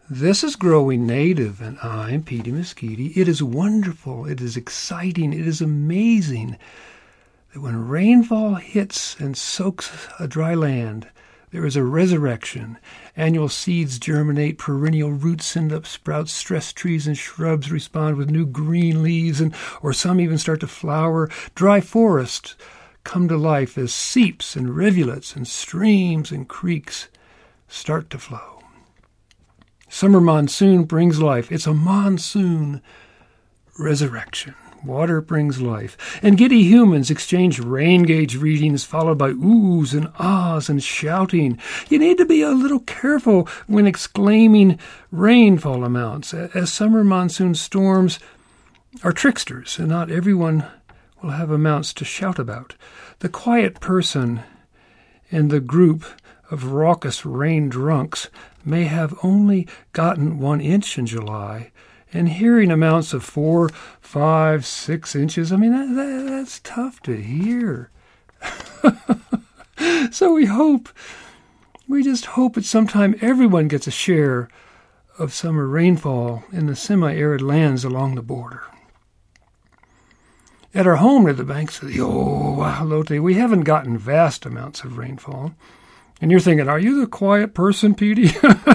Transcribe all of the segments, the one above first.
This is Growing Native, and I'm Petey Mesquite. It is wonderful, it is exciting, it is amazing that when rainfall hits and soaks a dry land, there is a resurrection. Annual seeds germinate, perennial roots send up sprouts, stressed trees and shrubs respond with new green leaves, or some even start to flower. Dry forests come to life as seeps and rivulets and streams and creeks start to flow. Summer monsoon brings life. It's a monsoon resurrection. Water brings life. And giddy humans exchange rain gauge readings followed by oohs and ahs and shouting. You need to be a little careful when exclaiming rainfall amounts, as summer monsoon storms are tricksters, and not everyone will have amounts to shout about. The quiet person in the group of raucous rain drunks may have only gotten 1 inch in July, and hearing amounts of 4, 5, 6 inches, I mean, that's tough to hear. So we just hope that sometime everyone gets a share of summer rainfall in the semi-arid lands along the border. At our home near the banks of the Ohlone, we haven't gotten vast amounts of rainfall. And you're thinking, are you the quiet person, Petey?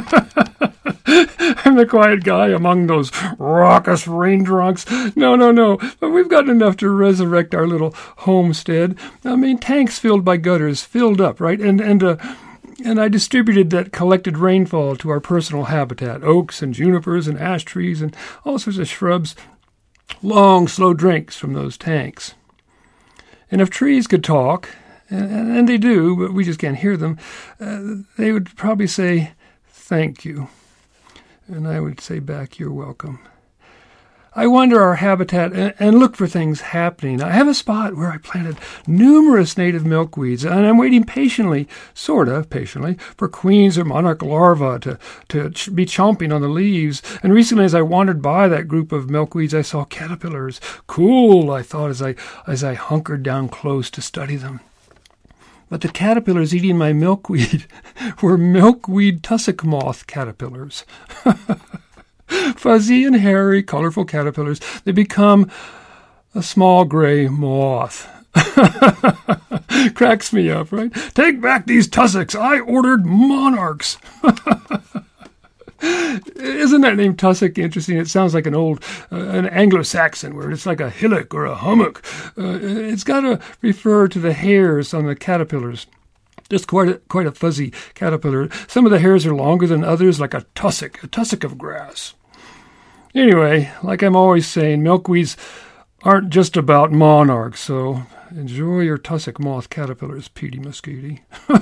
I'm the quiet guy among those raucous rain drunks. No. But we've gotten enough to resurrect our little homestead. I mean, tanks filled by gutters filled up, right? And I distributed that collected rainfall to our personal habitat, oaks and junipers and ash trees and all sorts of shrubs. Long, slow drinks from those tanks. And if trees could talk, and they do, but we just can't hear them, they would probably say, thank you. And I would say back, you're welcome. I wander our habitat and look for things happening. I have a spot where I planted numerous native milkweeds, and I'm waiting patiently, for queens or monarch larvae to be chomping on the leaves. And recently, as I wandered by that group of milkweeds, I saw caterpillars. Cool, I thought as I hunkered down close to study them. But the caterpillars eating my milkweed were milkweed tussock moth caterpillars. Fuzzy and hairy, colorful caterpillars. They become a small gray moth. Cracks me up, right? Take back these tussocks. I ordered monarchs. Isn't that name tussock interesting? It sounds like an Anglo-Saxon word. It's like a hillock or a hummock. It's got to refer to the hairs on the caterpillars. Just quite a fuzzy caterpillar. Some of the hairs are longer than others, like a tussock of grass. Anyway, like I'm always saying, milkweeds aren't just about monarchs, so enjoy your tussock moth caterpillars, Petey Mesquite.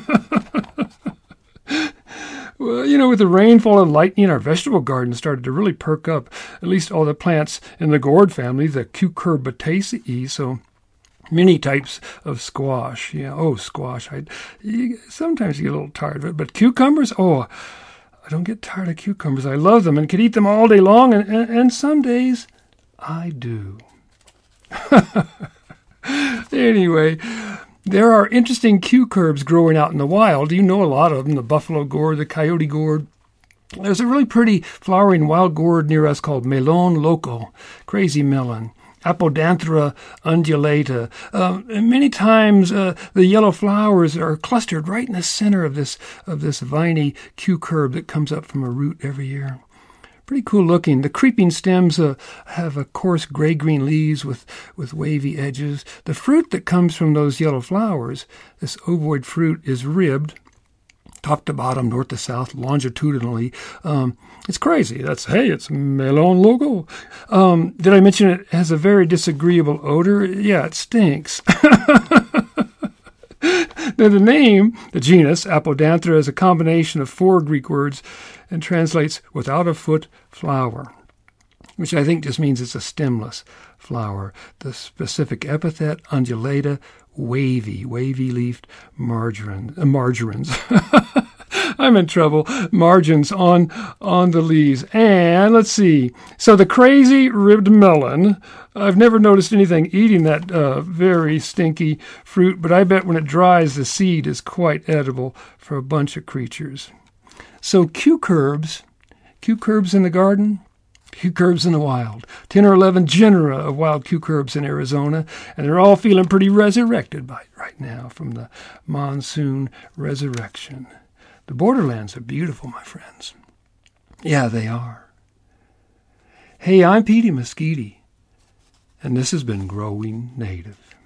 Well, with the rainfall and lightning, our vegetable garden started to really perk up, at least all the plants in the gourd family, the Cucurbitaceae, so many types of squash. Squash. Sometimes you get a little tired of it, but cucumbers, I don't get tired of cucumbers. I love them and could eat them all day long, and some days I do. Anyway, there are interesting cucurbs growing out in the wild. You know a lot of them, the buffalo gourd, the coyote gourd. There's a really pretty flowering wild gourd near us called Melon Loco, crazy melon. Apodanthera undulata. And many times the yellow flowers are clustered right in the center of this viney cucurb that comes up from a root every year. Pretty cool looking. The creeping stems have a coarse gray-green leaves with wavy edges. The fruit that comes from those yellow flowers, this ovoid fruit, is ribbed, top to bottom, north to south, longitudinally. It's crazy. It's Melon Loco. Did I mention it has a very disagreeable odor? Yeah, it stinks. Now, the name, the genus, Apodanthera, is a combination of 4 Greek words and translates without a foot flower, which I think just means it's a stemless flower. The specific epithet, undulata, wavy-leafed margarines. I'm in trouble. Margins on the leaves. And let's see. So the crazy ribbed melon, I've never noticed anything eating that very stinky fruit, but I bet when it dries, the seed is quite edible for a bunch of creatures. So cucurbs cucurbs in the garden, cucurbs in the wild. 10 or 11 genera of wild cucurbs in Arizona, and they're all feeling pretty resurrected right now from the monsoon resurrection. The borderlands are beautiful, my friends. Yeah, they are. Hey, I'm Petey Mesquite, and this has been Growing Native.